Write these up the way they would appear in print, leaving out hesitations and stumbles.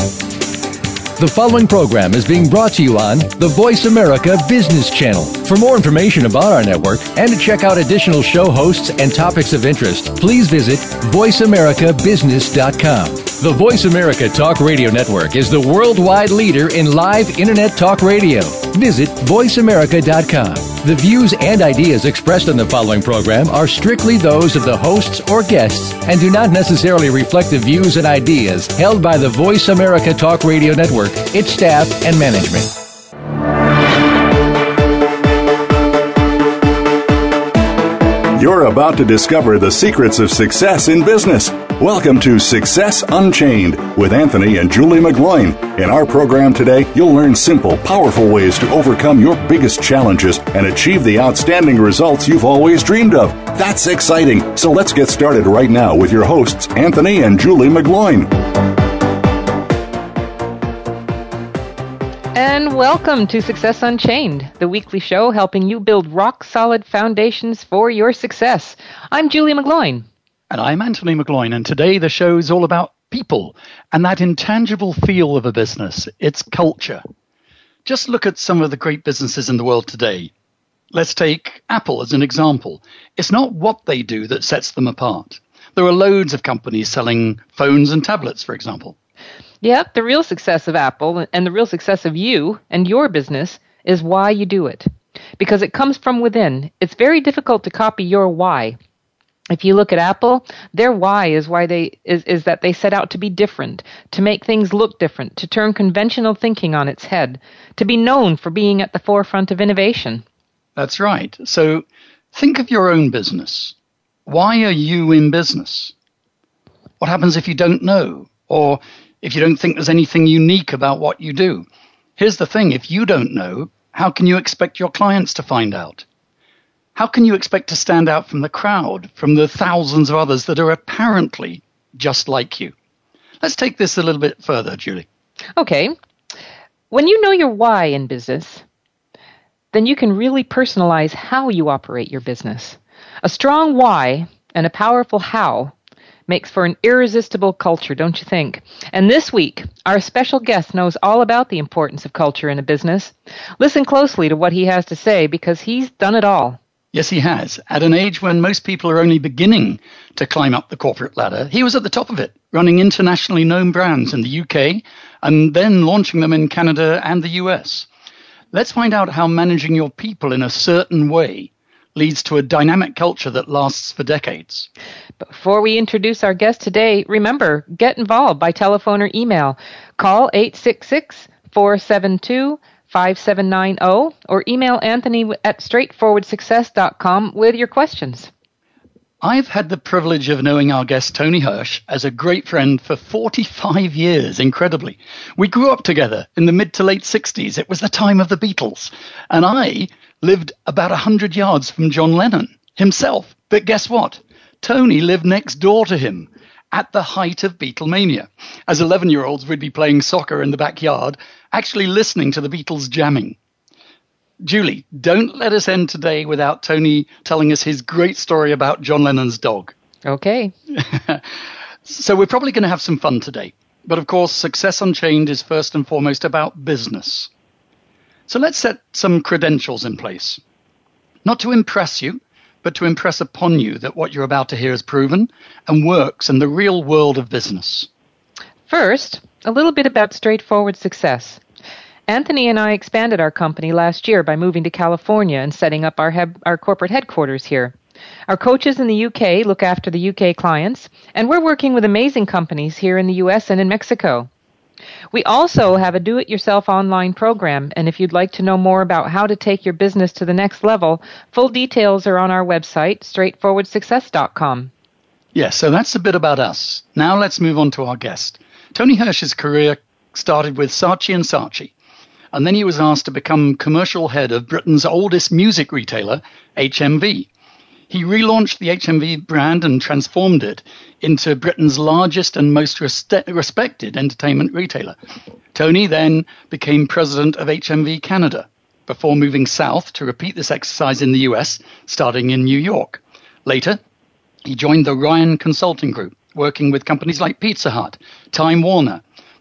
The following program is being brought to you on the Voice America Business Channel. For more information about our network and to check out additional show hosts and topics of interest, please visit voiceamericabusiness.com. The Voice America Talk Radio Network is the worldwide leader in live Internet talk radio. Visit voiceamerica.com. The views and ideas expressed on the following program are strictly those of the hosts or guests and do not necessarily reflect the views and ideas held by the Voice America Talk Radio Network, its staff, and management. You're about to discover the secrets of success in business. Welcome to Success Unchained with Anthony and Julie McGloin. In our program today, you'll learn simple, powerful ways to overcome your biggest challenges and achieve the outstanding results you've always dreamed of. That's exciting. So let's get started right now with your hosts, Anthony and Julie McGloin. And welcome to Success Unchained, the weekly show helping you build rock-solid foundations for your success. I'm Julie McGloin. And I'm Anthony McGloin, and today the show is all about people and that intangible feel of a business, its culture. Just look at some of the great businesses in the world today. Let's take Apple as an example. It's not what they do that sets them apart. There are loads of companies selling phones and tablets, for example. Yep, the real success of Apple and the real success of you and your business is why you do it. Because it comes from within. It's very difficult to copy your why. If you look at Apple, their why is that they set out to be different, to make things look different, to turn conventional thinking on its head, to be known for being at the forefront of innovation. That's right. So think of your own business. Why are you in business? What happens if you don't know? Or if you don't think there's anything unique about what you do? Here's the thing. If you don't know, how can you expect your clients to find out? How can you expect to stand out from the crowd, from the thousands of others that are apparently just like you? Let's take this a little bit further, Julie. Okay. When you know your why in business, then you can really personalize how you operate your business. A strong why and a powerful how makes for an irresistible culture, don't you think? And this week, our special guest knows all about the importance of culture in a business. Listen closely to what he has to say because he's done it all. Yes, he has. At an age when most people are only beginning to climb up the corporate ladder, he was at the top of it, running internationally known brands in the UK and then launching them in Canada and the US. Let's find out how managing your people in a certain way leads to a dynamic culture that lasts for decades. Before we introduce our guest today, remember, get involved by telephone or email. Call 866-472-5790 or email Anthony at straightforwardsuccess.com with your questions. I've had the privilege of knowing our guest Tony Hirsch as a great friend for 45 years, incredibly. We grew up together in the mid to late 60s. It was the time of the Beatles. And I lived about 100 yards from John Lennon himself. But guess what? Tony lived next door to him at the height of Beatlemania. As 11-year-olds, we'd be playing soccer in the backyard, actually listening to the Beatles jamming. Julie, don't let us end today without Tony telling us his great story about John Lennon's dog. Okay. So we're probably going to have some fun today. But of course, Success Unchained is first and foremost about business. So let's set some credentials in place. Not to impress you, but to impress upon you that what you're about to hear is proven and works in the real world of business. First, a little bit about straightforward success. Anthony and I expanded our company last year by moving to California and setting up our corporate headquarters here. Our coaches in the UK look after the UK clients, and we're working with amazing companies here in the US and in Mexico. We also have a do-it-yourself online program, and if you'd like to know more about how to take your business to the next level, full details are on our website, straightforwardsuccess.com. Yes, so that's a bit about us. Now let's move on to our guest. Tony Hirsch's career started with Saatchi & Saatchi, and then he was asked to become commercial head of Britain's oldest music retailer, HMV. He relaunched the HMV brand and transformed it into Britain's largest and most respected entertainment retailer. Tony then became president of HMV Canada, before moving south to repeat this exercise in the US, starting in New York. Later, he joined the Ryan Consulting Group, working with companies like Pizza Hut, Time Warner,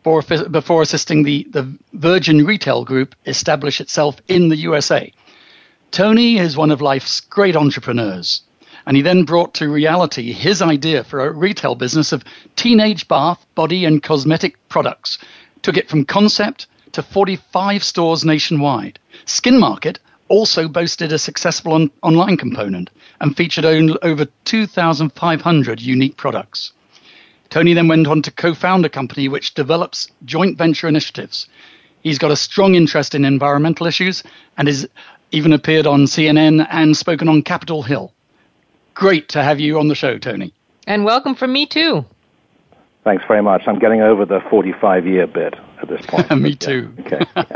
before assisting the Virgin Retail Group establish itself in the USA. Tony is one of life's great entrepreneurs, and he then brought to reality his idea for a retail business of teenage bath, body, and cosmetic products. Took it from concept to 45 stores nationwide. Skin Market also boasted a successful online component and featured over 2,500 unique products. Tony then went on to co-found a company which develops joint venture initiatives. He's got a strong interest in environmental issues and has even appeared on CNN and spoken on Capitol Hill. Great to have you on the show, Tony. And welcome from me, too. Thanks very much. I'm getting over the 45-year bit at this point. Me too. Okay. Yeah.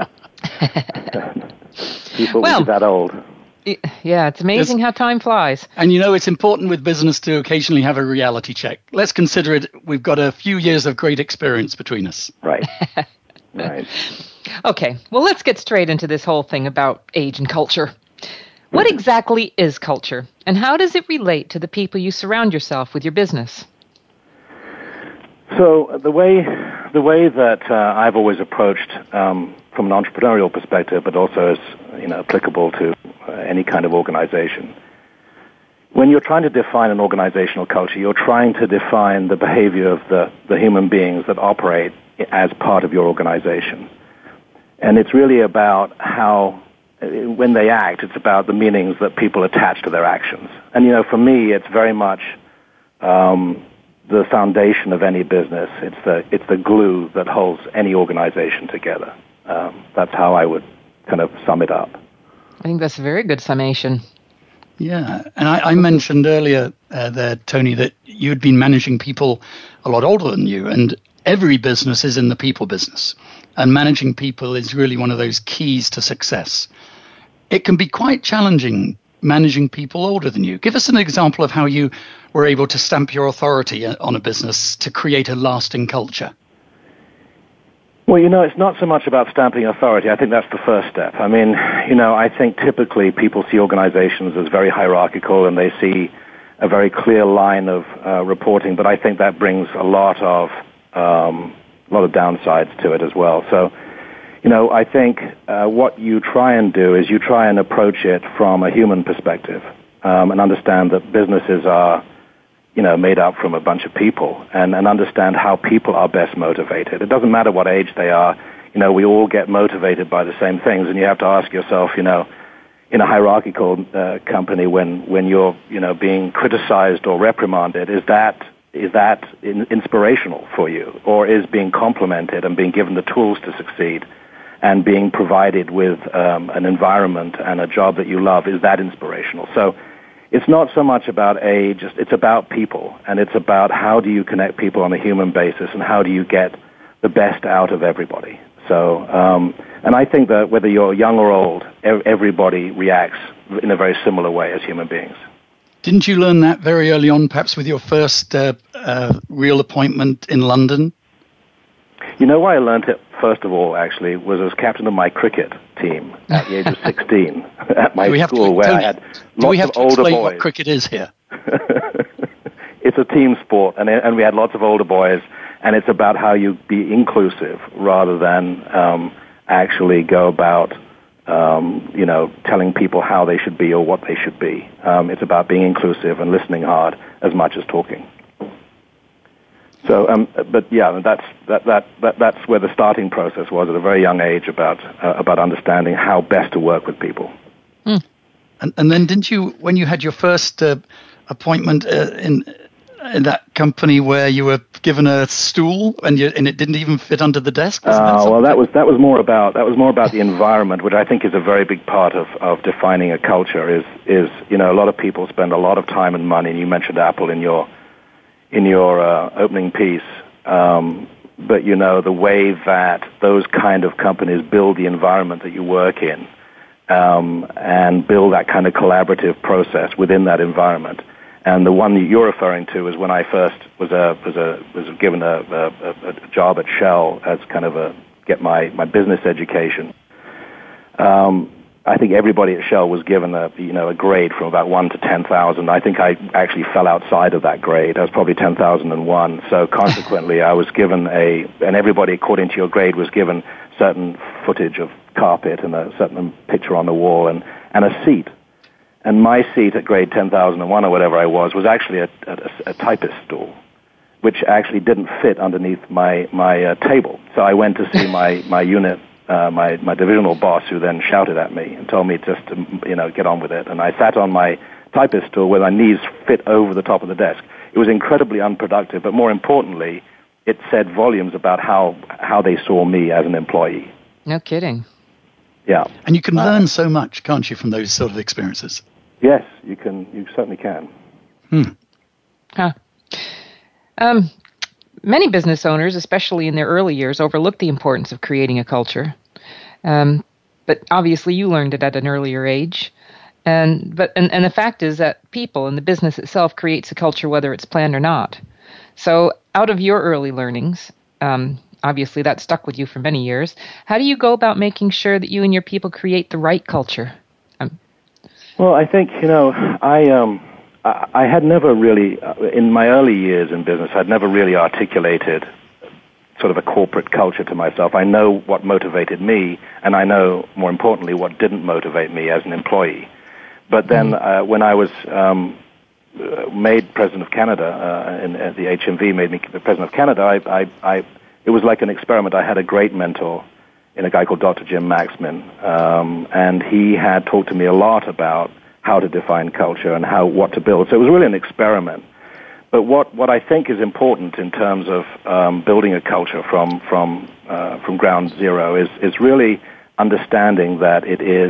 People will be that old. Yeah, it's amazing how time flies. And you know, it's important with business to occasionally have a reality check. Let's consider it, we've got a few years of great experience between us. Right. Right. Okay, well, let's get straight into this whole thing about age and culture. What exactly is culture, and how does it relate to the people you surround yourself with your business? So the way that I've always approached from an entrepreneurial perspective, but also as applicable to any kind of organization. When you're trying to define an organizational culture, you're trying to define the behavior of the human beings that operate as part of your organization. And it's really about how, when they act, it's about the meanings that people attach to their actions. And, for me, it's very much the foundation of any business. It's the glue that holds any organization together. That's how I would kind of sum it up. I think that's a very good summation. Yeah, and I mentioned earlier there, Tony, that you had been managing people a lot older than you, and every business is in the people business, and managing people is really one of those keys to success. It can be quite challenging managing people older than you. Give us an example of how you were able to stamp your authority on a business to create a lasting culture. Well, it's not so much about stamping authority. I think that's the first step. I mean, I think typically people see organizations as very hierarchical and they see a very clear line of reporting, but I think that brings a lot of downsides to it as well. So, I think what you try and do is you try and approach it from a human perspective and understand that businesses are made up from a bunch of people and understand how people are best motivated. It doesn't matter what age they are. We all get motivated by the same things, and you have to ask yourself, in a hierarchical company, when you're, being criticized or reprimanded, is that inspirational for you, or is being complimented and being given the tools to succeed and being provided with an environment and a job that you love, is that inspirational? So it's not so much about age, it's about people, and it's about how do you connect people on a human basis and how do you get the best out of everybody. So, and I think that whether you're young or old, everybody reacts in a very similar way as human beings. Didn't you learn that very early on, perhaps with your first real appointment in London? Why I learned it, first of all, actually, was as captain of my cricket team at the age of 16 at my school, where I had lots of older boys. Do we have to explain what cricket is here? It's a team sport, and we had lots of older boys, and it's about how you be inclusive rather than actually go about, telling people how they should be or what they should be. It's about being inclusive and listening hard as much as talking. So, but yeah, that's where the starting process was at a very young age about understanding how best to work with people. Mm. And then didn't you, when you had your first appointment in that company where you were given a stool and it didn't even fit under the desk? Well, that was more about the environment, which I think is a very big part of defining a culture. Is a lot of people spend a lot of time and money. And you mentioned Apple in your opening piece, but the way that those kind of companies build the environment that you work in, and build that kind of collaborative process within that environment. And the one that you're referring to is when I first was given a job at Shell as kind of get my business education. I think everybody at Shell was given a grade from about 1 to 10,000. I think I actually fell outside of that grade. I was probably 10,001. So consequently, I was given and everybody according to your grade was given certain footage of carpet and a certain picture on the wall and a seat. And my seat at grade 10,001 or whatever I was actually a typist stool, which actually didn't fit underneath my table. So I went to see my unit, my divisional boss, who then shouted at me and told me just to get on with it. And I sat on my typist stool where my knees fit over the top of the desk. It was incredibly unproductive, but more importantly, it said volumes about how they saw me as an employee. No kidding. Yeah. And you can learn so much, can't you, from those sort of experiences? Yes, you can. You certainly can. Huh. Many business owners, especially in their early years, overlook the importance of creating a culture. But obviously you learned it at an earlier age. And the fact is that people and the business itself creates a culture whether it's planned or not. So out of your early learnings, obviously that stuck with you for many years, how do you go about making sure that you and your people create the right culture? Well, I think, I had never really, in my early years in business, I'd never really articulated sort of a corporate culture to myself. I know what motivated me, and I know, more importantly, what didn't motivate me as an employee. But then when I was made President of Canada, and the HMV made me the President of Canada, it was like an experiment. I had a great mentor in a guy called Dr. Jim Maxman, and he had talked to me a lot about how to define culture and what to build. So it was really an experiment. But what I think is important in terms of building a culture from ground zero is really understanding that it is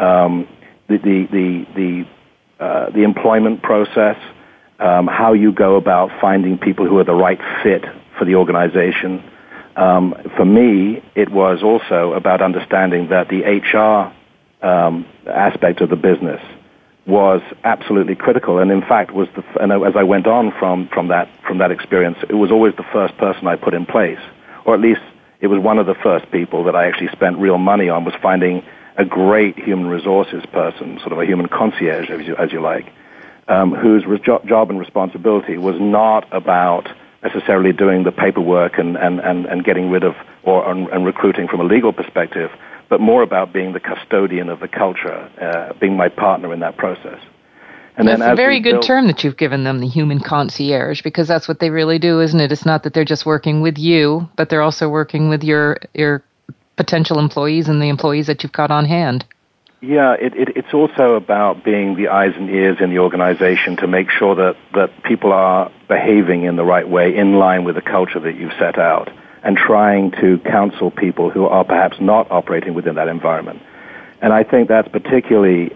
the employment process, how you go about finding people who are the right fit for the organization. For me, it was also about understanding that the HR aspect of the business was absolutely critical, and in fact as I went on from that experience, it was always the first person I put in place, or at least it was one of the first people that I actually spent real money on, was finding a great human resources person, sort of a human concierge, as you like, whose job and responsibility was not about necessarily doing the paperwork and getting rid of and recruiting from a legal perspective, but more about being the custodian of the culture, being my partner in that process. And that's a very good term that you've given them, the human concierge, because that's what they really do, isn't it? It's not that they're just working with you, but they're also working with your potential employees and the employees that you've got on hand. Yeah, it's also about being the eyes and ears in the organization to make sure that people are behaving in the right way, in line with the culture that you've set out, and trying to counsel people who are perhaps not operating within that environment. And I think that's particularly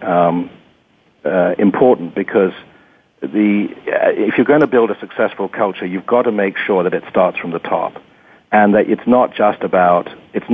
important because if you're going to build a successful culture, you've got to make sure that it starts from the top, and that it's not just about,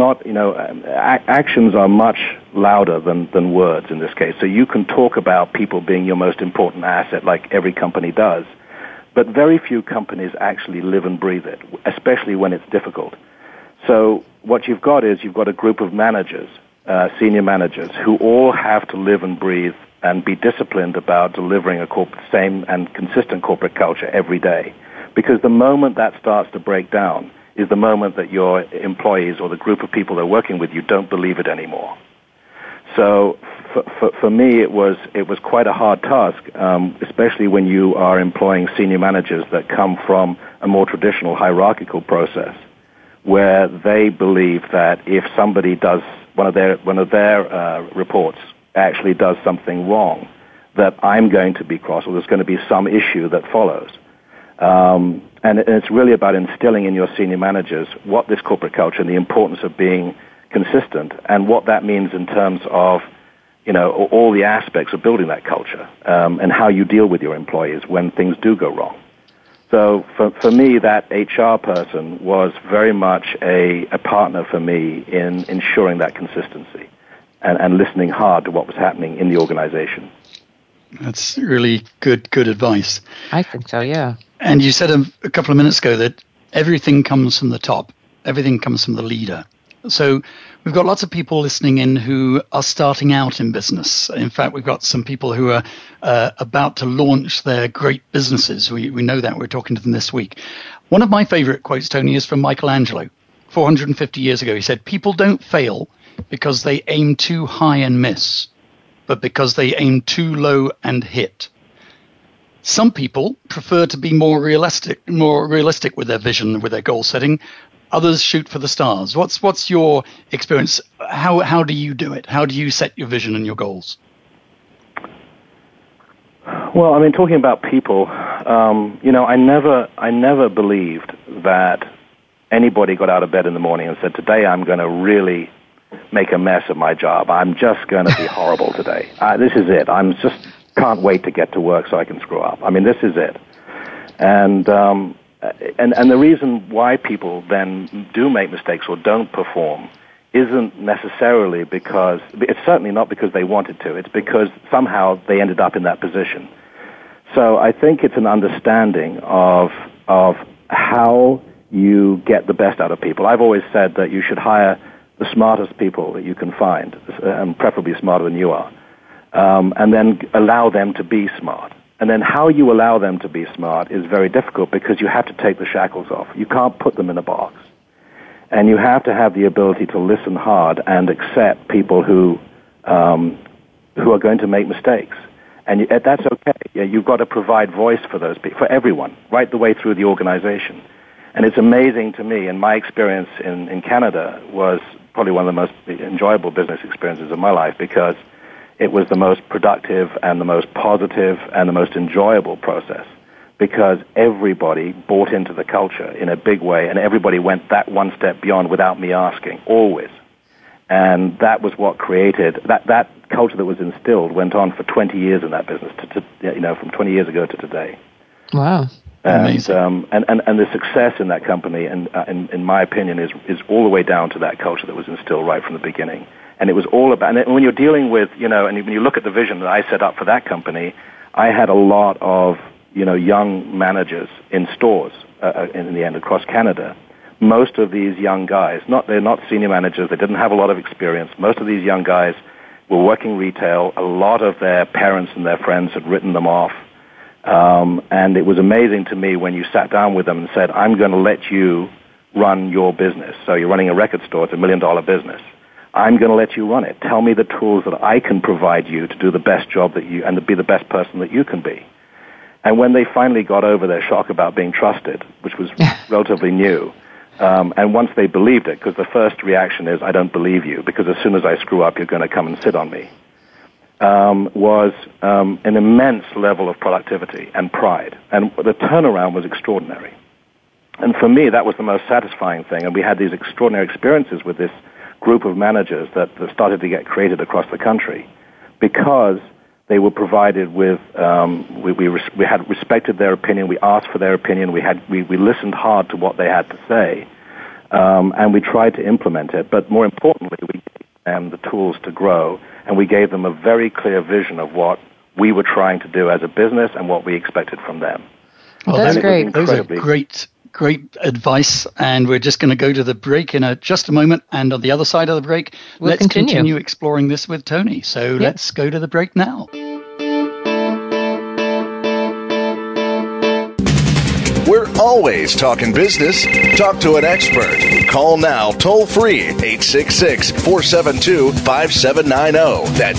actions are much louder than words in this case. So you can talk about people being your most important asset like every company does, but very few companies actually live and breathe it, especially when it's difficult. So what you've got is you've got a group of managers, senior managers, who all have to live and breathe and be disciplined about delivering a same and consistent corporate culture every day. Because the moment that starts to break down is the moment that your employees or the group of people that are working with you don't believe it anymore. So for me, it was quite a hard task, especially when you are employing senior managers that come from a more traditional hierarchical process, where they believe that if somebody does one of their reports actually does something wrong, that I'm going to be cross, or there's going to be some issue that follows. And it's really about instilling in your senior managers what this corporate culture and the importance of being consistent, and what that means in terms of, all the aspects of building that culture, and how you deal with your employees when things do go wrong. So for me, that HR person was very much a partner for me in ensuring that consistency and listening hard to what was happening in the organization. That's really good advice. I think so, yeah. And you said a couple of minutes ago that everything comes from the top. Everything comes from the leader. So we've got lots of people listening in who are starting out in business. In fact, we've got some people who are about to launch their great businesses. We know that. We're talking to them this week. One of my favorite quotes, Tony, is from Michelangelo. 450 years ago, he said, "People don't fail because they aim too high and miss, but because they aim too low and hit." Some people prefer to be more realistic with their vision, with their goal setting. Others shoot for the stars. What's your experience? How do you do it? How do you set your vision and your goals? Well, I mean, talking about people, I never believed that anybody got out of bed in the morning and said, "Today I'm going to really make a mess of my job. I'm just going to be horrible today. This is it. I'm just can't wait to get to work so I can screw up. I mean, this is it." And the reason why people then do make mistakes or don't perform isn't necessarily because, it's certainly not because they wanted to. It's because somehow they ended up in that position. So I think it's an understanding of how you get the best out of people. I've always said that you should hire the smartest people that you can find, and preferably smarter than you are, and then allow them to be smart. And then how you allow them to be smart is very difficult because you have to take the shackles off. You can't put them in a box. And you have to have the ability to listen hard and accept people who are going to make mistakes. And that's okay. You've got to provide voice for those people, for everyone, right the way through the organization. And it's amazing to me, and my experience in Canada was probably one of the most enjoyable business experiences of my life because it was the most productive and the most positive and the most enjoyable process because everybody bought into the culture in a big way and everybody went that one step beyond without me asking, always. And that was what created, that culture that was instilled went on for 20 years in that business, from 20 years ago to today. Wow. And the success in that company, and in my opinion, is all the way down to that culture that was instilled right from the beginning. And it was all about, and when you're dealing with, and when you look at the vision that I set up for that company, I had a lot of, young managers in stores in the end across Canada. Most of these young guys, they're not senior managers, they didn't have a lot of experience. Most of these young guys were working retail. A lot of their parents and their friends had written them off. And it was amazing to me when you sat down with them and said, "I'm going to let you run your business." So you're running a record store, it's $1 million business. I'm going to let you run it. Tell me the tools that I can provide you to do the best job and to be the best person that you can be. And when they finally got over their shock about being trusted, which was relatively new, and once they believed it, because the first reaction is, "I don't believe you, because as soon as I screw up, you're going to come and sit on me," was an immense level of productivity and pride. And the turnaround was extraordinary. And for me, that was the most satisfying thing. And we had these extraordinary experiences with this group of managers that started to get created across the country because they were provided with, we had respected their opinion, we asked for their opinion, we listened hard to what they had to say, and we tried to implement it. But more importantly, we gave them the tools to grow, and we gave them a very clear vision of what we were trying to do as a business and what we expected from them. Well, that's great. Those are great advice, and we're just going to go to the break in just a moment. And on the other side of the break, let's continue exploring this with Tony. So let's go to the break now. We're always talking business. Talk to an expert. Call now toll free 866-472-5790. That's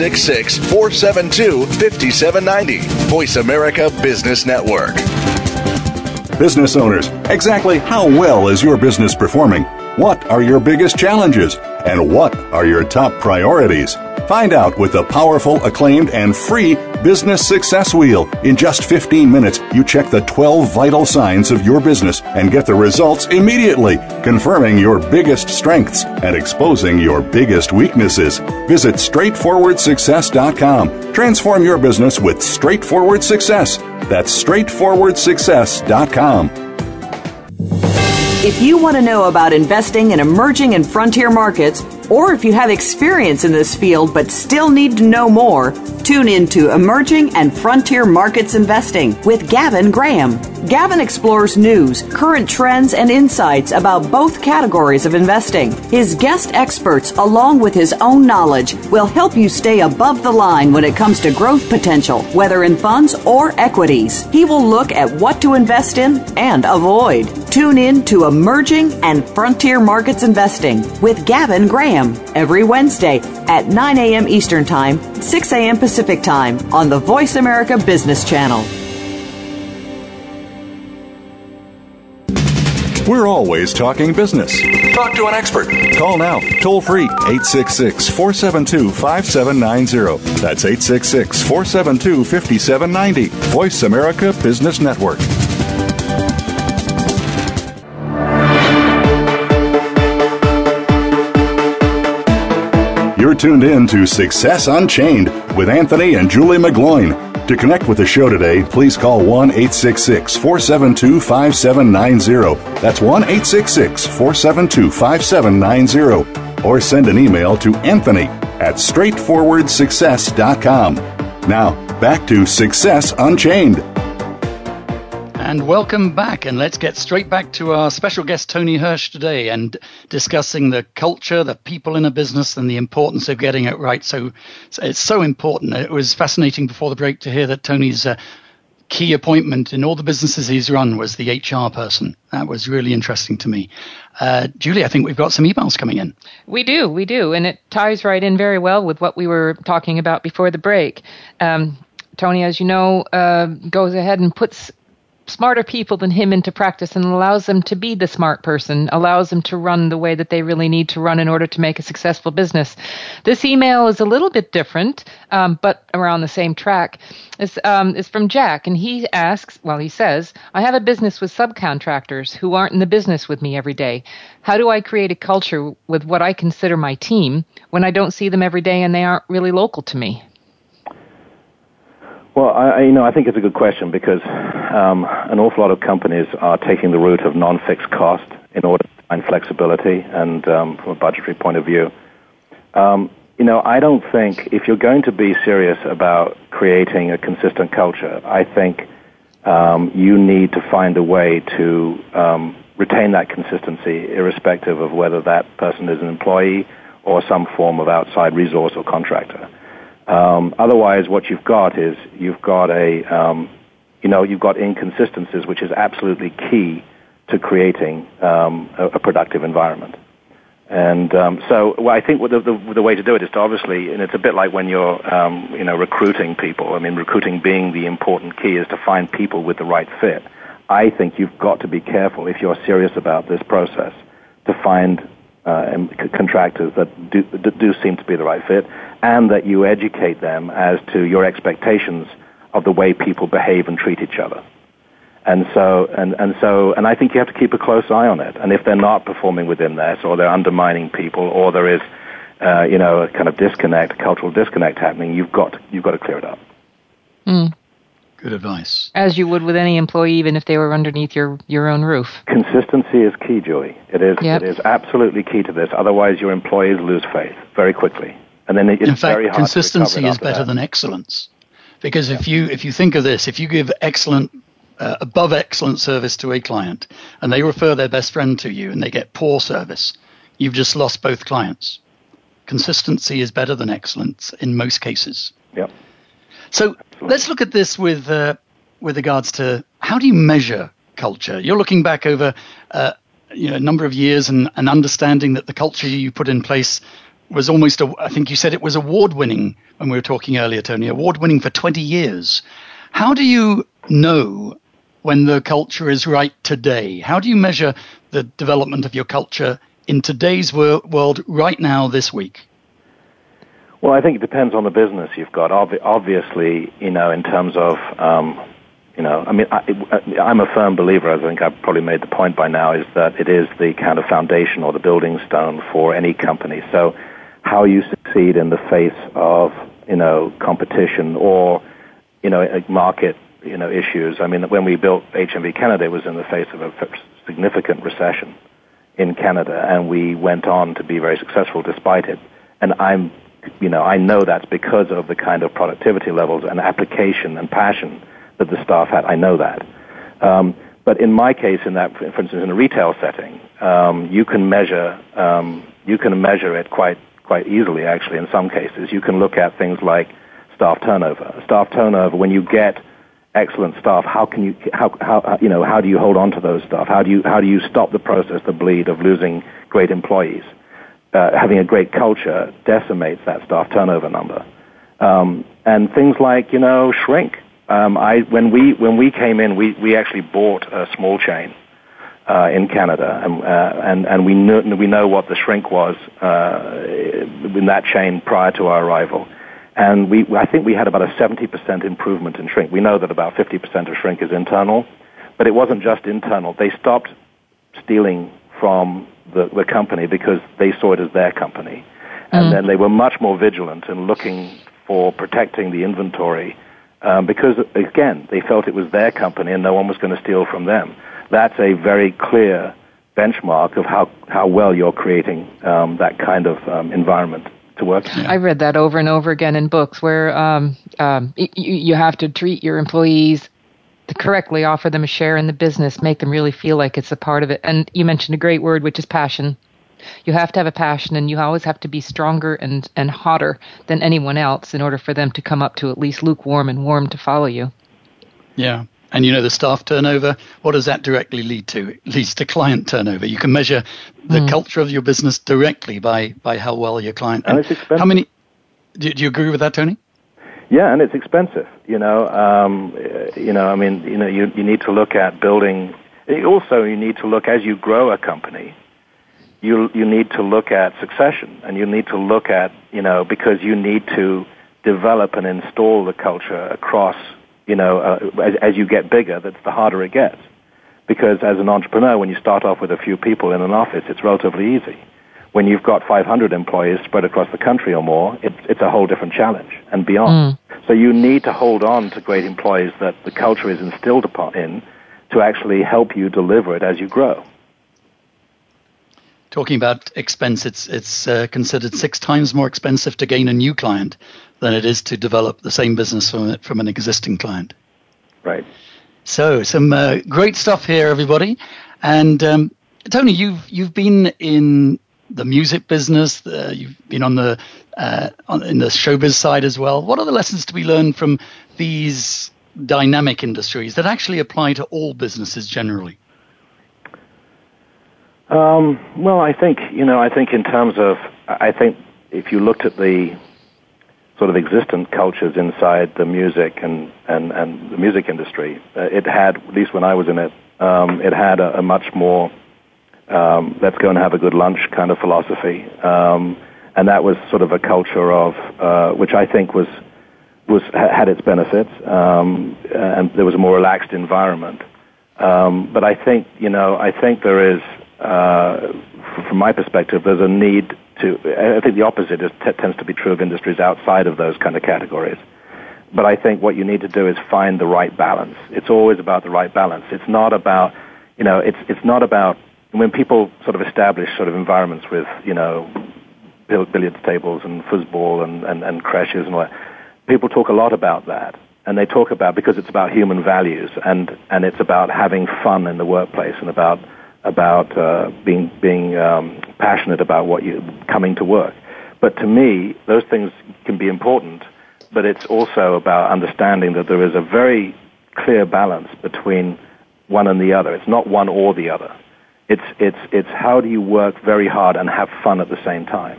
866-472-5790. Voice America Business Network. Business owners, exactly how well is your business performing? What are your biggest challenges? And what are your top priorities? Find out with the powerful, acclaimed, and free Business Success Wheel. In just 15 minutes, you check the 12 vital signs of your business and get the results immediately, confirming your biggest strengths and exposing your biggest weaknesses. Visit straightforwardsuccess.com. Transform your business with Straightforward Success. That's straightforwardsuccess.com. If you want to know about investing in emerging and frontier markets, Or if you have experience in this field but still need to know more, tune in to Emerging and Frontier Markets Investing with Gavin Graham. Gavin explores news, current trends, and insights about both categories of investing. His guest experts, along with his own knowledge, will help you stay above the line when it comes to growth potential, whether in funds or equities. He will look at what to invest in and avoid. Tune in to Emerging and Frontier Markets Investing with Gavin Graham every Wednesday at 9 a.m. Eastern Time, 6 a.m. Pacific Time on the Voice America Business Channel. We're always talking business. Talk to an expert. Call now, toll free, 866-472-5790. That's 866-472-5790. Voice America Business Network. You're tuned in to Success Unchained with Anthony and Julie McGloin. To connect with the show today, please call 1-866-472-5790. That's 1-866-472-5790. Or send an email to Anthony@straightforwardsuccess.com. Now, back to Success Unchained. And welcome back, and let's get straight back to our special guest, Tony Hirsch, today, and discussing the culture, the people in a business, and the importance of getting it right. So it's so important. It was fascinating before the break to hear that Tony's key appointment in all the businesses he's run was the HR person. That was really interesting to me. Julie, I think we've got some emails coming in. We do, and it ties right in very well with what we were talking about before the break. Tony, as you know, goes ahead and puts smarter people than him into practice and allows them to be the smart person, allows them to run the way that they really need to run in order to make a successful business. This email is a little bit different, but around the same track. It's from Jack, and he asks, he says, I have a business with subcontractors who aren't in the business with me every day. How do I create a culture with what I consider my team when I don't see them every day and they aren't really local to me? Well, I think it's a good question because an awful lot of companies are taking the route of non-fixed cost in order to find flexibility and from a budgetary point of view. I don't think if you're going to be serious about creating a consistent culture, I think you need to find a way to retain that consistency irrespective of whether that person is an employee or some form of outside resource or contractor. Otherwise, what you've got is you've got inconsistencies, which is absolutely key to creating a productive environment. And so I think the way to do it is to obviously, and it's a bit like when you're recruiting people. I mean, recruiting being the important key is to find people with the right fit. I think you've got to be careful if you're serious about this process to find contractors that do seem to be the right fit, and that you educate them as to your expectations of the way people behave and treat each other. And I think you have to keep a close eye on it. And if they're not performing within that, or they're undermining people, or there is, a kind of disconnect, cultural disconnect happening, you've got to clear it up. Mm. Good advice. As you would with any employee, even if they were underneath your own roof. Consistency is key, Julie. It is. Yep. It is absolutely key to this. Otherwise, your employees lose faith very quickly, and then it's very hard. Consistency is better than excellence, because if you think of this, if you give above excellent service to a client, and they refer their best friend to you, and they get poor service, you've just lost both clients. Consistency is better than excellence in most cases. Yep. So let's look at this with regards to how do you measure culture? You're looking back over a number of years and understanding that the culture you put in place was almost, I think you said it was award-winning when we were talking earlier, Tony, award-winning for 20 years. How do you know when the culture is right today? How do you measure the development of your culture in today's world right now this week? Well, I think it depends on the business you've got. Obviously, in terms of, I'm a firm believer, I think I've probably made the point by now, is that it is the kind of foundation or the building stone for any company. So how you succeed in the face of, competition or, market, issues. I mean, when we built HMV Canada, it was in the face of a significant recession. in Canada, and we went on to be very successful despite it. And I know that's because of the kind of productivity levels and application and passion that the staff had. I know that. But in my case, for instance, in a retail setting, you can measure it quite easily. Actually, in some cases, you can look at things like staff turnover. Staff turnover. When you get excellent staff, how do you hold on to those staff? How do you stop the process, the bleed of losing great employees? Having a great culture decimates that staff turnover number. And things like shrink. When we came in, we actually bought a small chain in Canada, and we know what the shrink was in that chain prior to our arrival. And I think we had about a 70% improvement in shrink. We know that about 50% of shrink is internal, but it wasn't just internal. They stopped stealing from the company because they saw it as their company. And then they were much more vigilant in looking for protecting the inventory because, again, they felt it was their company and no one was going to steal from them. That's a very clear benchmark of how well you're creating that kind of environment to work in. I read that over and over again in books where you have to treat your employees to correctly, offer them a share in the business, make them really feel like it's a part of it. And you mentioned a great word, which is passion. You have to have a passion, and you always have to be stronger and hotter than anyone else in order for them to come up to at least lukewarm and warm to follow you. Yeah. And the staff turnover, what does that directly lead to? It leads to client turnover. You can measure the culture of your business directly by how well your client. And it's expensive. How many? Do you agree with that, Tony? Yeah, and it's expensive. You need to look at building. Also, you need to look as you grow a company. You need to look at succession, and you need to look at because you need to develop and install the culture across. As you get bigger, that's the harder it gets. Because as an entrepreneur, when you start off with a few people in an office, it's relatively easy. When you've got 500 employees spread across the country or more, it's a whole different challenge and beyond. So you need to hold on to great employees that the culture is instilled in to actually help you deliver it as you grow. Talking about expense, it's considered 6 times more expensive to gain a new client than it is to develop the same business from an existing client. Right. So some great stuff here, everybody. And Tony, you've been in the music business. You've been in the showbiz side as well. What are the lessons to be learned from these dynamic industries that actually apply to all businesses generally? Well, I think in terms of, if you looked at the sort of existent cultures inside the music and the music industry, it had, at least when I was in it, it had a much more, let's go and have a good lunch kind of philosophy. And that was sort of a culture of, which I think had its benefits, and there was a more relaxed environment. But I think there is, from my perspective, there's a need to, I think the opposite tends to be true of industries outside of those kind of categories. But I think what you need to do is find the right balance. It's always about the right balance. It's not about, it's not about, when people sort of establish sort of environments with, billiards tables and foosball and crashes and all that, people talk a lot about that. And they talk about, because it's about human values and it's about having fun in the workplace and about being passionate about what you coming to work. But to me, those things can be important, but it's also about understanding that there is a very clear balance between one and the other. It's not one or the other. It's how do you work very hard and have fun at the same time.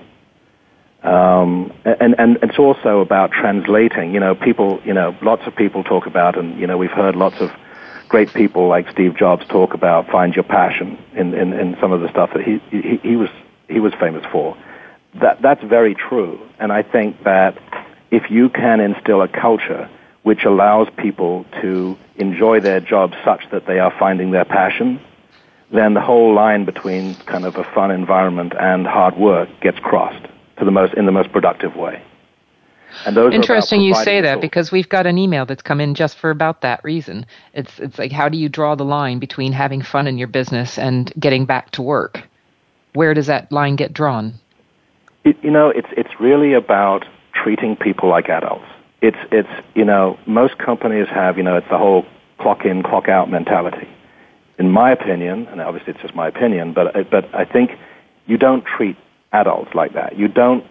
And it's also about translating. Lots of people talk about, and we've heard lots of great people like Steve Jobs talk about find your passion in some of the stuff that he was famous for. That's very true, and I think that if you can instill a culture which allows people to enjoy their jobs such that they are finding their passion, then the whole line between kind of a fun environment and hard work gets crossed in the most productive way. And those interesting you say that, because we've got an email that's come in just for about that reason. It's like, how do you draw the line between having fun in your business and getting back to work? where does that line get drawn? It's really about treating people like adults. It's most companies have, it's the whole clock in, clock out mentality. In my opinion, and obviously it's just my opinion, but I think you don't treat adults like that. You don't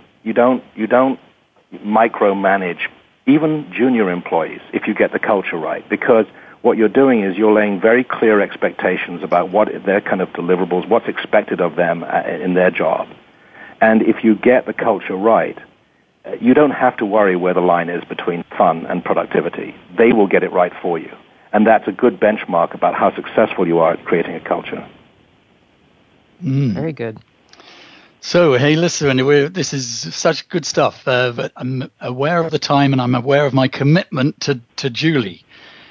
micromanage even junior employees if you get the culture right, because what you're doing is you're laying very clear expectations about what their kind of deliverables, what's expected of them in their job. And if you get the culture right, you don't have to worry where the line is between fun and productivity. They will get it right for you. And that's a good benchmark about how successful you are at creating a culture. Very good. So, hey, listen, this is such good stuff, but I'm aware of the time and I'm aware of my commitment to Julie.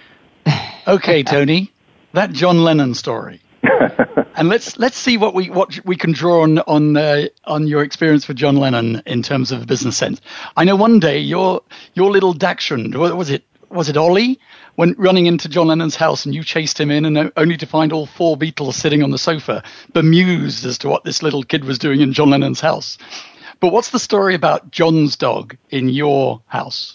Okay, Tony, that John Lennon story. And let's see what we can draw on your experience with John Lennon in terms of business sense. I know one day your little dachshund, was it Ollie, went running into John Lennon's house and you chased him in, and only to find all four Beatles sitting on the sofa, bemused as to what this little kid was doing in John Lennon's house. But what's the story about John's dog in your house?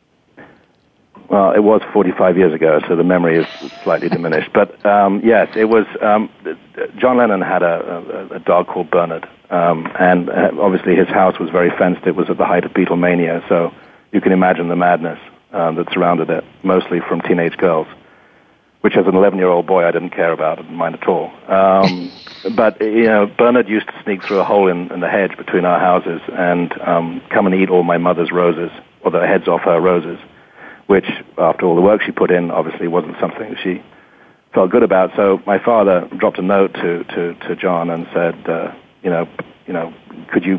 Well, it was 45 years ago, so the memory is slightly diminished. But yes, it was. John Lennon had a dog called Bernard, and obviously his house was very fenced. It was at the height of Beatlemania, so you can imagine the madness that surrounded it, mostly from teenage girls, which as an 11-year-old boy I didn't care about, I didn't mind at all. But Bernard used to sneak through a hole in the hedge between our houses and come and eat all my mother's roses, or the heads off her roses, which, after all the work she put in, obviously wasn't something she felt good about. So my father dropped a note to John and said, could you,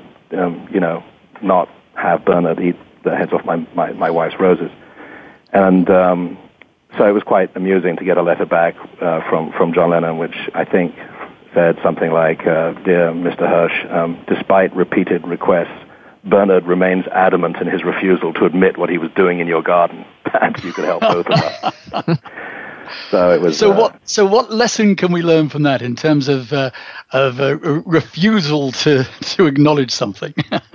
not have Bernard eat the heads off my wife's roses? And so it was quite amusing to get a letter back from John Lennon, which I think said something like, "Dear Mr. Hirsch, despite repeated requests, Bernard remains adamant in his refusal to admit what he was doing in your garden. Perhaps you could help both of us." So it was. So what lesson can we learn from that in terms of refusal to acknowledge something?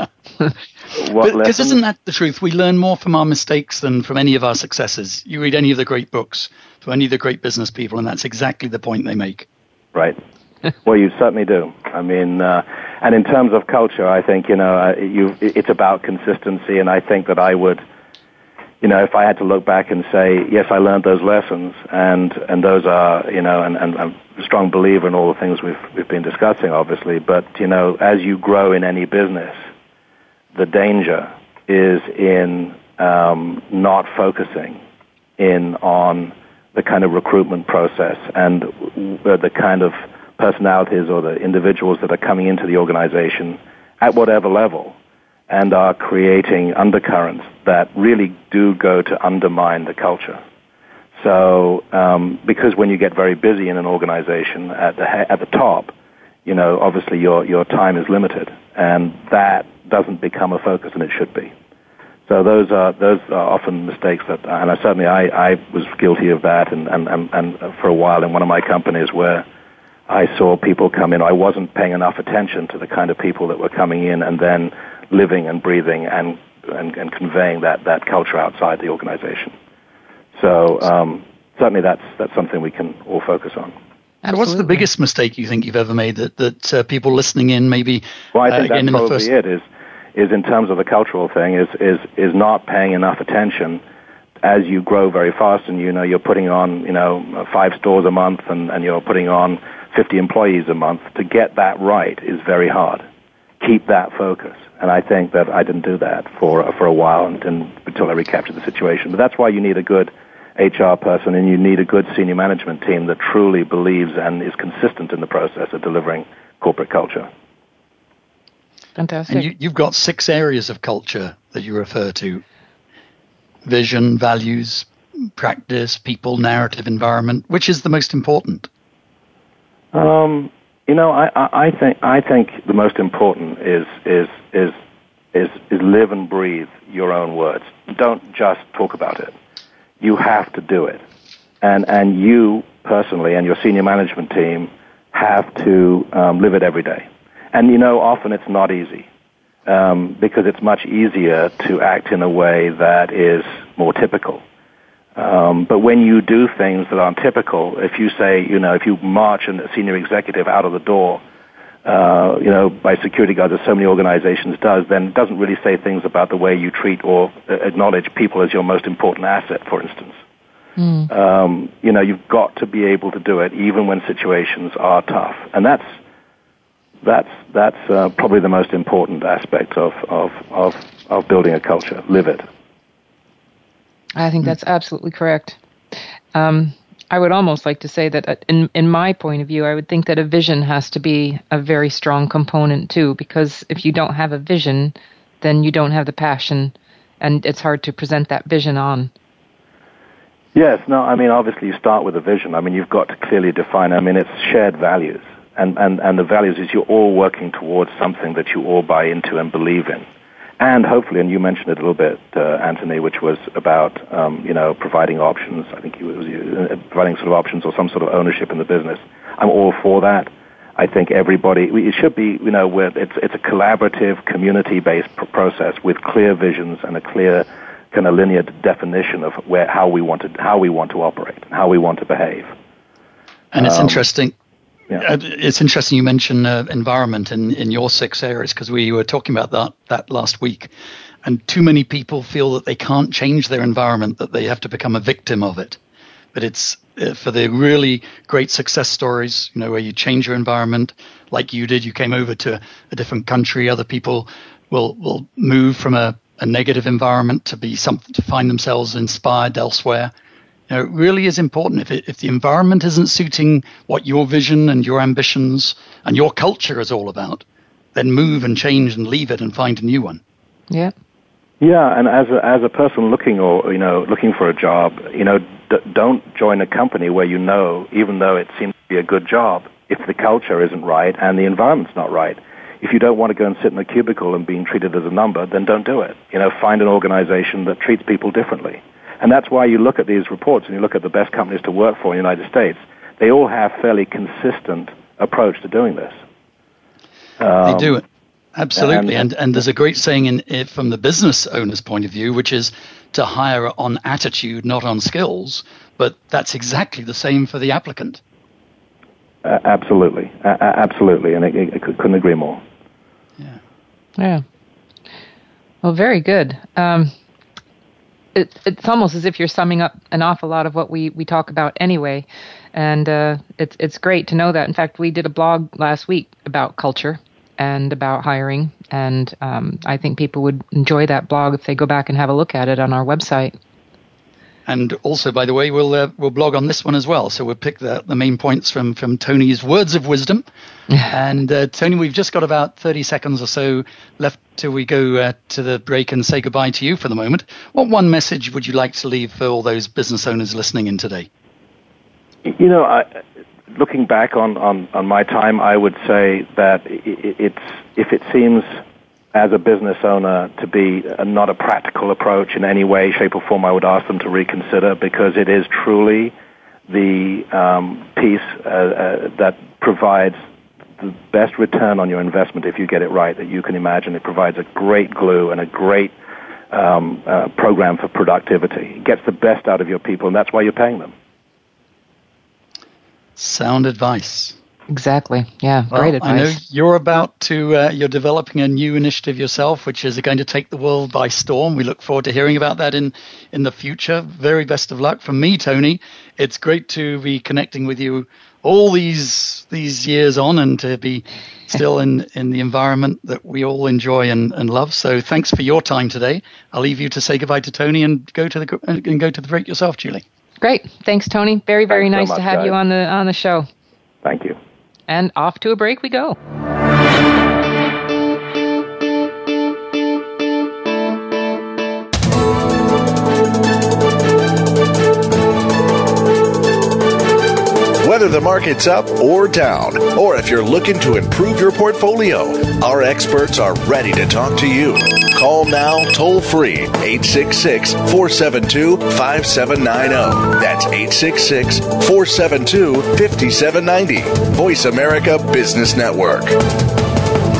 Because isn't that the truth? We learn more from our mistakes than from any of our successes. You read any of the great books from any of the great business people, and that's exactly the point they make. Right. Well, you certainly do. I mean, and in terms of culture, I think, it's about consistency, and I think that I would, if I had to look back and say, yes, I learned those lessons, and those are, and I'm a strong believer in all the things we've been discussing, obviously, but, as you grow in any business, the danger is in not focusing in on the kind of recruitment process and the kind of personalities or the individuals that are coming into the organization at whatever level and are creating undercurrents that really do go to undermine the culture. So, because when you get very busy in an organization at the top, obviously your time is limited, and that doesn't become a focus, and it should be. So those are often mistakes that, and I was guilty of that, and for a while in one of my companies where I saw people come in, I wasn't paying enough attention to the kind of people that were coming in and then living and breathing and conveying that culture outside the organization. So certainly that's something we can all focus on. And what's the biggest mistake you think you've ever made that people listening in maybe? Well, I think that's probably it. Is in terms of the cultural thing is not paying enough attention as you grow very fast, and you're putting on 5 stores a month and you're putting on 50 employees a month. To get that right is very hard. Keep that focus, and I think that I didn't do that for a while until I recaptured the situation. But that's why you need a good HR person, and you need a good senior management team that truly believes and is consistent in the process of delivering corporate culture. Fantastic. And you've got 6 areas of culture that you refer to: vision, values, practice, people, narrative, environment. Which is the most important? I think the most important is live and breathe your own words. Don't just talk about it. You have to do it, and you personally and your senior management team have to live it every day. And, often it's not easy because it's much easier to act in a way that is more typical. But when you do things that aren't typical, if you say, if you march a senior executive out of the door, by security guards, as so many organizations does, then it doesn't really say things about the way you treat or acknowledge people as your most important asset, for instance. You've got to be able to do it even when situations are tough. And that's probably the most important aspect of building a culture. Live it. I think that's absolutely correct. I would almost like to say that in my point of view, I would think that a vision has to be a very strong component too, because if you don't have a vision, then you don't have the passion, and it's hard to present that vision on. Yes, no, obviously you start with a vision. You've got to clearly define, it's shared values. And the values is you're all working towards something that you all buy into and believe in. And hopefully, and you mentioned it a little bit, Anthony, which was about, providing options. I think it was providing sort of options or some sort of ownership in the business. I'm all for that. I think it should be, where it's a collaborative, community-based process with clear visions and a clear kind of linear definition of how we want to operate and how we want to behave. And it's interesting. Yeah. It's interesting you mention environment in your 6 areas, because we were talking about that last week. And too many people feel that they can't change their environment, that they have to become a victim of it. But it's for the really great success stories, where you change your environment like you did. You came over to a different country. Other people will move from a negative environment to find themselves inspired elsewhere. It really is important. If the environment isn't suiting what your vision and your ambitions and your culture is all about, then move and change and leave it and find a new one. Yeah. Yeah, and as a person looking for a job, don't join a company where even though it seems to be a good job, if the culture isn't right and the environment's not right. If you don't want to go and sit in a cubicle and being treated as a number, then don't do it. Find an organization that treats people differently. And that's why you look at these reports and you look at the best companies to work for in the United States. They all have fairly consistent approach to doing this. They do it. Absolutely. And there's a great saying from the business owner's point of view, which is to hire on attitude, not on skills. But that's exactly the same for the applicant. Absolutely. Absolutely. And I couldn't agree more. Yeah. Well, very good. It's almost as if you're summing up an awful lot of what we talk about anyway, and it's great to know that. In fact, we did a blog last week about culture and about hiring, and I think people would enjoy that blog if they go back and have a look at it on our website. And also, by the way, we'll blog on this one as well. So we'll pick the main points from Tony's words of wisdom. And Tony, we've just got about 30 seconds or so left till we go to the break and say goodbye to you for the moment. What one message would you like to leave for all those business owners listening in today? Looking back on my time, I would say that if it seems as a business owner to be not a practical approach in any way, shape, or form, I would ask them to reconsider, because it is truly the piece that provides the best return on your investment if you get it right that you can imagine. It provides a great glue and a great program for productivity. It gets the best out of your people, and that's why you're paying them. Sound advice. Exactly. Yeah, well, great advice. I know you're you're developing a new initiative yourself, which is going to take the world by storm. We look forward to hearing about that in the future. Very best of luck from me, Tony. It's great to be connecting with you all these years on and to be still in the environment that we all enjoy and love. So thanks for your time today. I'll leave you to say goodbye to Tony and go to the break yourself, Julie. Great. Thanks, Tony. Very, very Thanks nice so much, to have guys. you on the show. Thank you. And off to a break we go. Whether the market's up or down, or if you're looking to improve your portfolio, our experts are ready to talk to you. Call now toll free 866-472-5790. That's 866-472-5790. Voice America Business Network.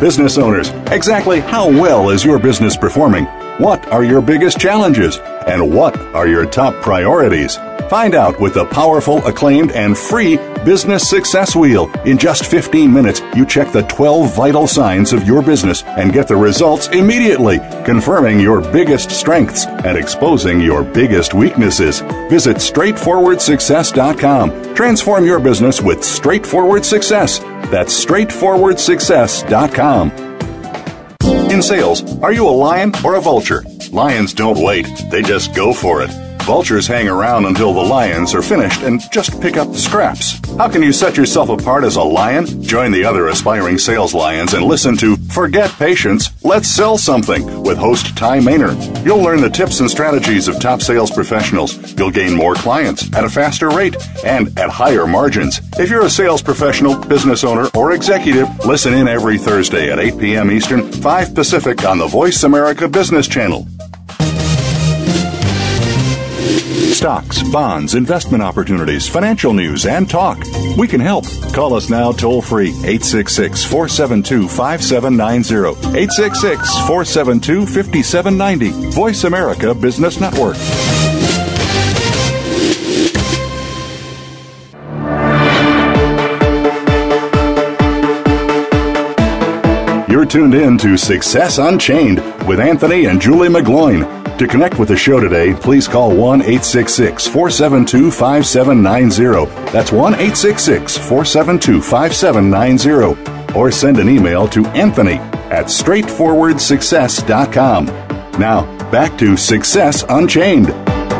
Business owners, exactly how well is your business performing? What are your biggest challenges? And what are your top priorities? Find out with the powerful, acclaimed, and free Business Success Wheel. In just 15 minutes, you check the 12 vital signs of your business and get the results immediately, confirming your biggest strengths and exposing your biggest weaknesses. Visit straightforwardsuccess.com. Transform your business with Straightforward Success. That's straightforwardsuccess.com. In sales, are you a lion or a vulture? Lions don't wait. They just go for it. Vultures hang around until the lions are finished and just pick up the scraps. How can you set yourself apart as a lion? Join the other aspiring sales lions and listen to Forget Patience, Let's Sell Something with host Ty Maynard. You'll learn the tips and strategies of top sales professionals. You'll gain more clients at a faster rate and at higher margins. If you're a sales professional, business owner, or executive, listen in every Thursday at 8 p.m. Eastern, 5 Pacific on the Voice America Business Channel. Stocks, bonds, investment opportunities, financial news, and talk. We can help. Call us now toll-free, 866-472-5790, 866-472-5790. Voice America Business Network. You're tuned in to Success Unchained with Anthony and Julie McGloin. To connect with the show today, please call 1-866-472-5790. That's 1-866-472-5790. Or send an email to Anthony@straightforwardsuccess.com. Now, back to Success Unchained.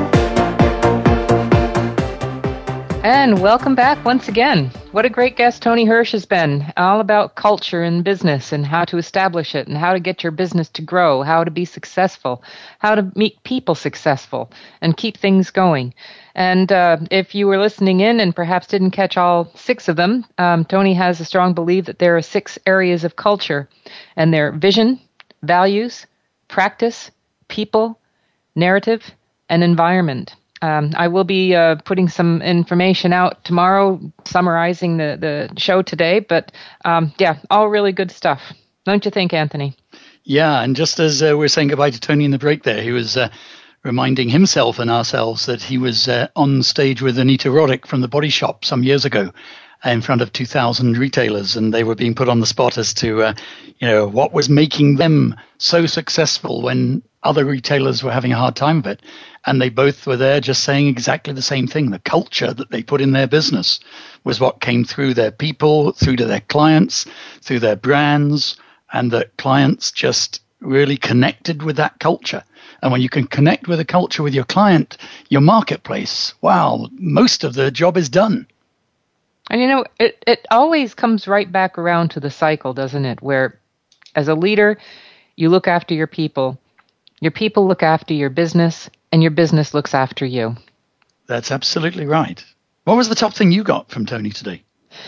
And welcome back once again. What a great guest Tony Hirsch has been. All about culture and business and how to establish it and how to get your business to grow, how to be successful, how to make people successful and keep things going. And if you were listening in and perhaps didn't catch all 6 of them, Tony has a strong belief that there are 6 areas of culture. And they're vision, values, practice, people, narrative, and environment. I will be putting some information out tomorrow summarizing the show today, but all really good stuff. Don't you think, Anthony? Yeah, and just as we're saying goodbye to Tony in the break there, he was reminding himself and ourselves that he was on stage with Anita Roddick from The Body Shop some years ago in front of 2,000 retailers, and they were being put on the spot as to what was making them so successful when other retailers were having a hard time of it. And they both were there just saying exactly the same thing. The culture that they put in their business was what came through their people, through to their clients, through their brands, and that clients just really connected with that culture. And when you can connect with a culture with your client, your marketplace, wow, most of the job is done. And it always comes right back around to the cycle, doesn't it? Where as a leader, you look after your people look after your business, and your business looks after you. That's absolutely right. What was the top thing you got from Tony today?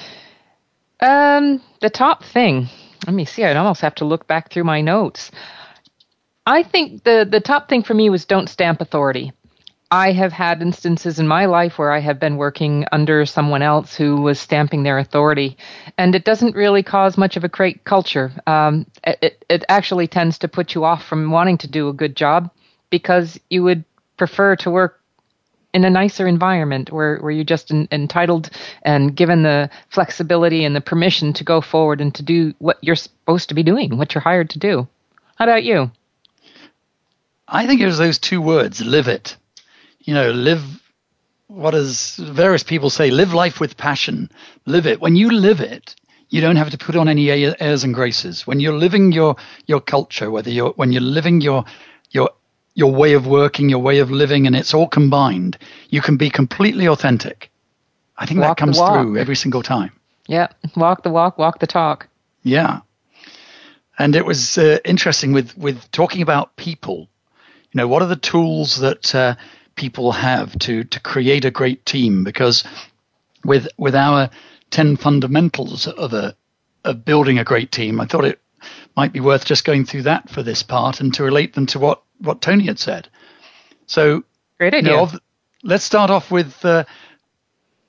The top thing, let me see, I'd almost have to look back through my notes. I think the top thing for me was don't stamp authority. I have had instances in my life where I have been working under someone else who was stamping their authority, and it doesn't really cause much of a great culture. It actually tends to put you off from wanting to do a good job because you would prefer to work in a nicer environment where you're just entitled and given the flexibility and the permission to go forward and to do what you're supposed to be doing, what you're hired to do. How about you? I think it was those 2 words, live it. Live, what does various people say, live life with passion, live it. When you live it, you don't have to put on any airs and graces. When you're living your culture, when you're living your way of working, your way of living, and it's all combined, you can be completely authentic. I think that comes through every single time. Yeah, walk the walk, walk the talk. Yeah. And it was interesting with talking about people. What are the tools that people have to create a great team? Because with our 10 fundamentals of building a great team, I thought it might be worth just going through that for this part and to relate them to what Tony had said. So, great idea. Let's start off with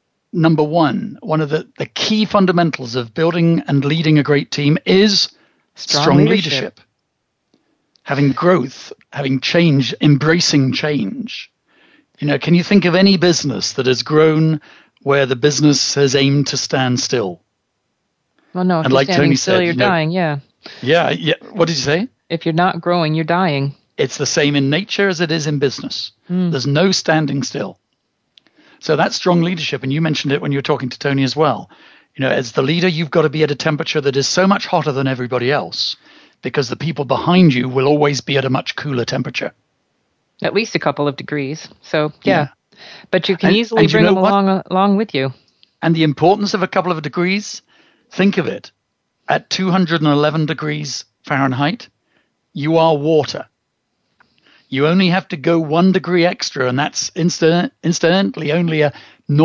number 1. One of the key fundamentals of building and leading a great team is Strong leadership. Having growth, having change, embracing change. Can you think of any business that has grown where the business has aimed to stand still? Well, no, if and you're like standing Tony still, said, you're dying, yeah. Yeah. What did you say? If you're not growing, you're dying. It's the same in nature as it is in business. There's no standing still. So that's strong leadership. And you mentioned it when you were talking to Tony as well. As the leader, you've got to be at a temperature that is so much hotter than everybody else, because the people behind you will always be at a much cooler temperature. At least a couple of degrees. So, yeah. But you can easily bring them along with you. And the importance of a couple of degrees, think of it. At 211 degrees Fahrenheit, you are water. You only have to go 1 degree extra, and that's incidentally only a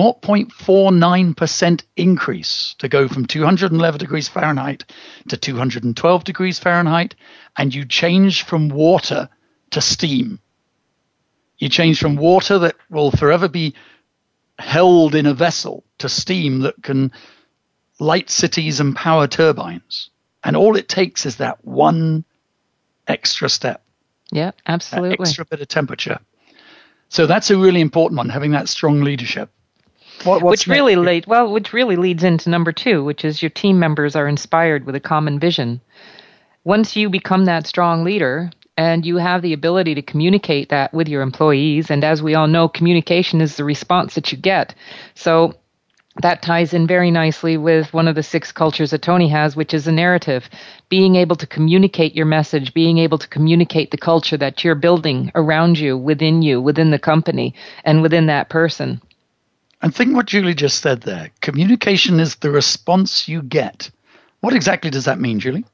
0.49% increase to go from 211 degrees Fahrenheit to 212 degrees Fahrenheit, and you change from water to steam. You change from water that will forever be held in a vessel to steam that can light cities and power turbines. And all it takes is that one extra step. Yeah, absolutely. That extra bit of temperature. So that's a really important one, having that strong leadership. Which really leads into number 2, which is your team members are inspired with a common vision. Once you become that strong leader and you have the ability to communicate that with your employees, and as we all know, communication is the response that you get. So that ties in very nicely with one of the 6 cultures that Tony has, which is a narrative. Being able to communicate your message, being able to communicate the culture that you're building around you, within the company, and within that person. And think what Julie just said there. Communication is the response you get. What exactly does that mean, Julie?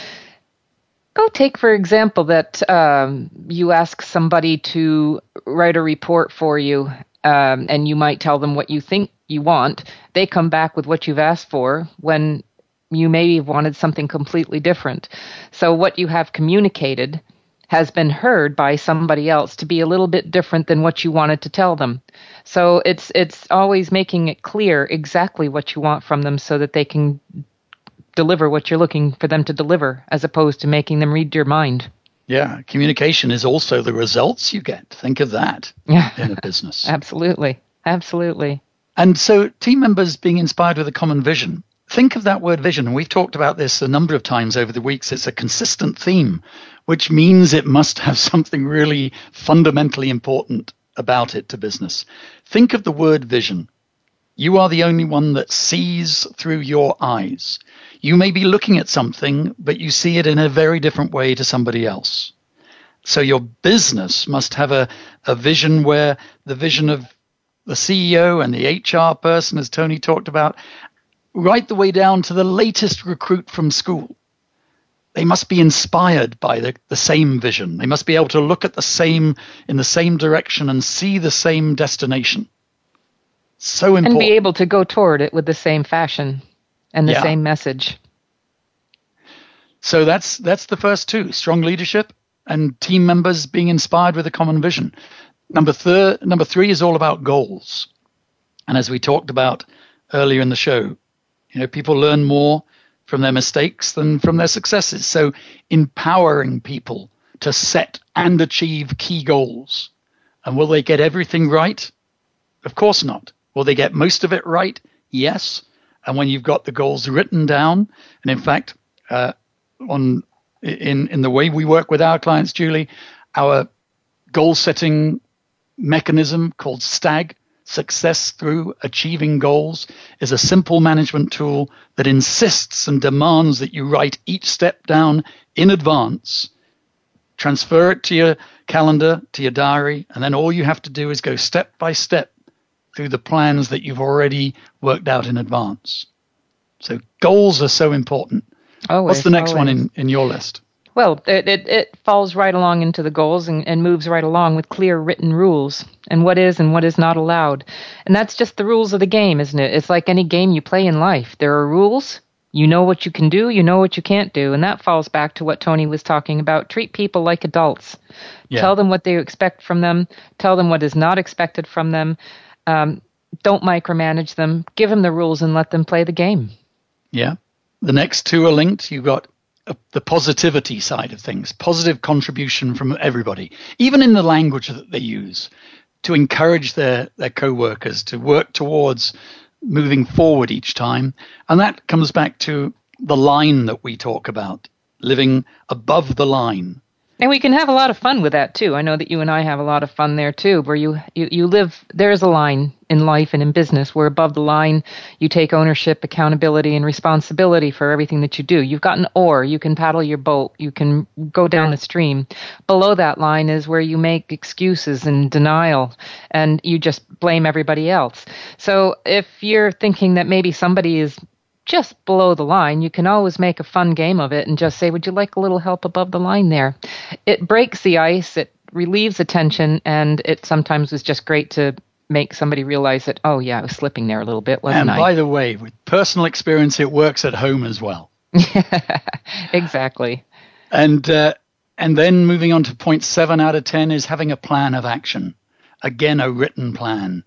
Take, for example, that you ask somebody to write a report for you, and you might tell them what you think you want. They come back with what you've asked for when you maybe have wanted something completely different. So what you have communicated has been heard by somebody else to be a little bit different than what you wanted to tell them. So it's always making it clear exactly what you want from them so that they can deliver what you're looking for them to deliver, as opposed to making them read your mind. Yeah, communication is also the results you get. Think of that in a business. Absolutely. And so team members being inspired with a common vision. Think of that word vision. And we've talked about this a number of times over the weeks. It's a consistent theme, which means it must have something really fundamentally important about it to business. Think of the word vision. You are the only one that sees through your eyes. You may be looking at something, but you see it in a very different way to somebody else. So your business must have a vision where the vision of the CEO and the HR person, as Tony talked about, right the way down to the latest recruit from school. They must be inspired by the same vision. They must be able to look at in the same direction and see the same destination. So important. And be able to go toward it with the same fashion and the same message. So that's the first 2, strong leadership and team members being inspired with a common vision. Number 3 is all about goals. And as we talked about earlier in the show, people learn more from their mistakes than from their successes. So empowering people to set and achieve key goals. And will they get everything right? Of course not. Will they get most of it right? Yes. And when you've got the goals written down, and in fact, in the way we work with our clients, Julie, our goal-setting mechanism called STAG, Success Through Achieving Goals, is a simple management tool that insists and demands that you write each step down in advance, transfer it to your calendar, to your diary, and then all you have to do is go step by step through the plans that you've already worked out in advance. So goals are so important. Always, what's the next one in your list? Well, it falls right along into the goals and moves right along with clear written rules and what is not allowed. And that's just the rules of the game, isn't it? It's like any game you play in life. There are rules. You know what you can do. You know what you can't do. And that falls back to what Tony was talking about. Treat people like adults. Yeah. Tell them what they expect from them. Tell them what is not expected from them. Don't micromanage them. Give them the rules and let them play the game. Yeah. The next 2 are linked. You've got the positivity side of things, positive contribution from everybody, even in the language that they use, to encourage their co-workers to work towards moving forward each time. And that comes back to the line that we talk about, living above the line. And we can have a lot of fun with that, too. I know that you and I have a lot of fun there, too, where you live, there's a line in life and in business where above the line you take ownership, accountability, and responsibility for everything that you do. You've got an oar, you can paddle your boat, you can go down the stream. Below that line is where you make excuses and denial, and you just blame everybody else. So if you're thinking that maybe somebody is just below the line, you can always make a fun game of it and just say, would you like a little help above the line there? It breaks the ice, it relieves the tension, and it sometimes is just great to make somebody realize that, oh yeah, I was slipping there a little bit, wasn't I? And by the way, with personal experience, it works at home as well. Exactly. And then moving on to point 7 out of 10 is having a plan of action. Again, a written plan.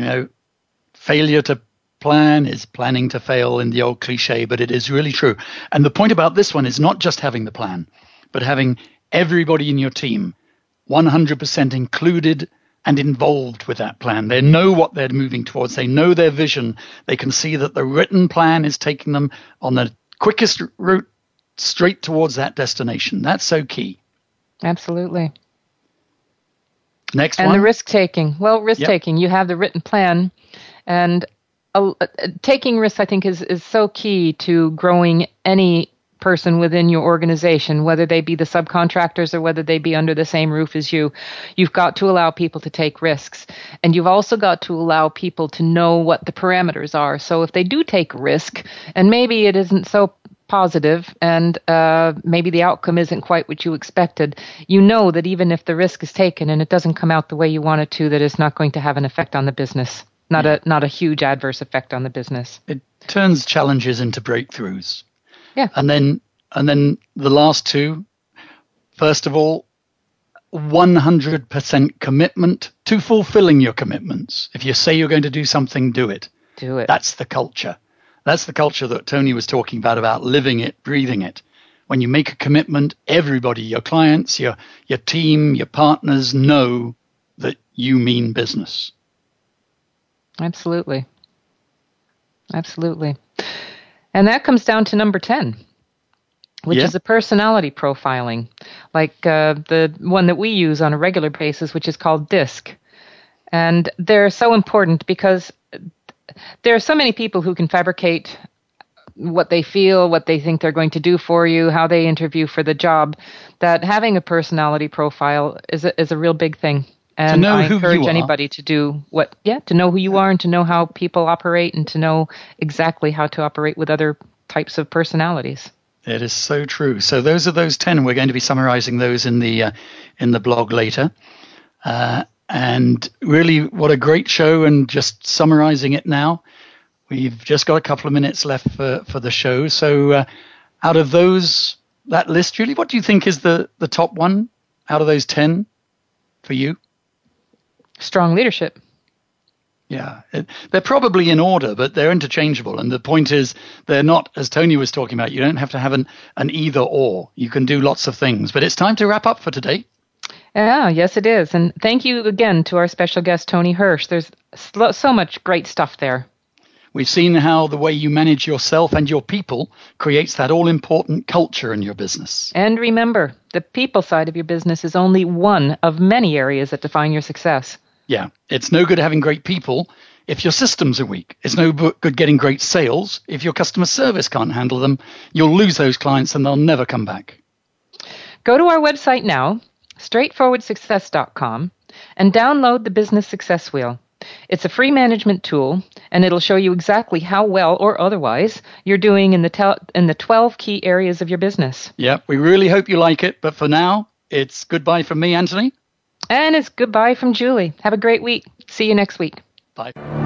Failure to plan is planning to fail in the old cliche, but it is really true. And the point about this one is not just having the plan, but having everybody in your team 100% included and involved with that plan. They know what they're moving towards. They know their vision. They can see that the written plan is taking them on the quickest route straight towards that destination. That's so key. Absolutely. Next one. And the risk-taking. Well, risk-taking, you have the written plan, and taking risks, I think, is so key to growing any person within your organization, whether they be the subcontractors or whether they be under the same roof as you. You've got to allow people to take risks. And you've also got to allow people to know what the parameters are. So if they do take risk, and maybe it isn't so positive and maybe the outcome isn't quite what you expected, you know that even if the risk is taken and it doesn't come out the way you want it to, that it's not going to have an effect on the business. Not a huge adverse effect on the business. It turns challenges into breakthroughs. Yeah. And then the last two, first of all, 100% commitment to fulfilling your commitments. If you say you're going to do something, do it. Do it. That's the culture. That's the culture that Tony was talking about living it, breathing it. When you make a commitment, everybody, your clients, your team, your partners know that you mean business. Absolutely. Absolutely. And that comes down to number 10, which is the personality profiling, like the one that we use on a regular basis, which is called DISC. And they're so important because there are so many people who can fabricate what they feel, what they think they're going to do for you, how they interview for the job, that having a personality profile is a real big thing. And I encourage anybody to do to know who you are and to know how people operate and to know exactly how to operate with other types of personalities. It is so true. So those are those 10. We're going to be summarizing those in the blog later. And really, what a great show. And just summarizing it now, we've just got a couple of minutes left for the show. So out of that list, Julie, what do you think is the top one out of those 10 for you? Strong leadership. Yeah, they're probably in order, but they're interchangeable. And the point is, they're not, as Tony was talking about, you don't have to have an either or. You can do lots of things. But it's time to wrap up for today. Yeah, yes, it is. And thank you again to our special guest, Tony Hirsch. There's so much great stuff there. We've seen how the way you manage yourself and your people creates that all-important culture in your business. And remember, the people side of your business is only one of many areas that define your success. Yeah, it's no good having great people if your systems are weak. It's no good getting great sales if your customer service can't handle them. You'll lose those clients and they'll never come back. Go to our website now, straightforwardsuccess.com, and download the Business Success Wheel. It's a free management tool, and it'll show you exactly how well or otherwise you're doing in the 12 key areas of your business. Yeah, we really hope you like it. But for now, it's goodbye from me, Anthony. And it's goodbye from Julie. Have a great week. See you next week. Bye.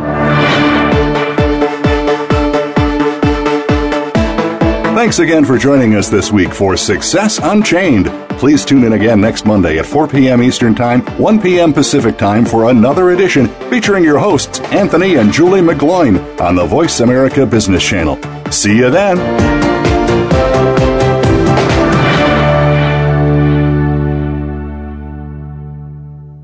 Thanks again for joining us this week for Success Unchained. Please tune in again next Monday at 4 p.m. Eastern Time, 1 p.m. Pacific Time for another edition featuring your hosts, Anthony and Julie McGloin, on the Voice America Business Channel. See you then.